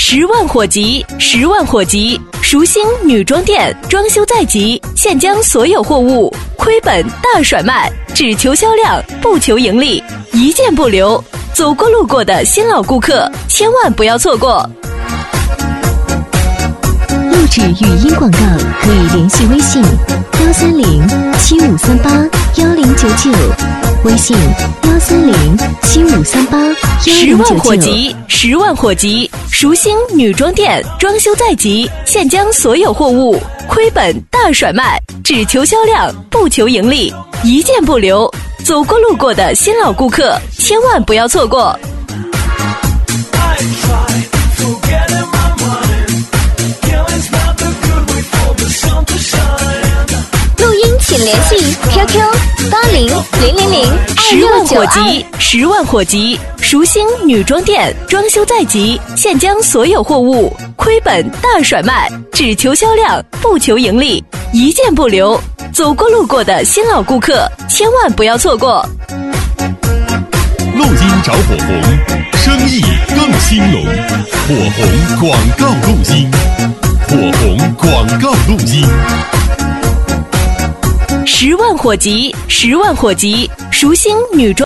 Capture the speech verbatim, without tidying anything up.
十万火急，十万火急！赎鑫女装店装修在即，现将所有货物亏本大甩卖，只求销量，不求盈利，一件不留。走过路过的新老顾客，千万不要错过。 录制语音广告可以联系微信幺三零七五三八幺零九九，微信幺三零七五三八幺零九九。 十万火急，十万火急！赎鑫女装店装修在即，现将所有货物亏本大甩卖，只求销量，不求盈利，一件不留。走过路过的新老顾客，千万不要错过。 请联系 Q Q 八零零零零二六九二。 十万火急，十万火急！赎鑫女装店装修在即，现将所有货物亏本大甩卖，只求销量，不求盈利，一件不留。走过路过的新老顾客，千万不要错过。 路金找火红，生意更兴隆。火红广告路金，火红广告路金。 十万火急，十万火急！赎鑫女装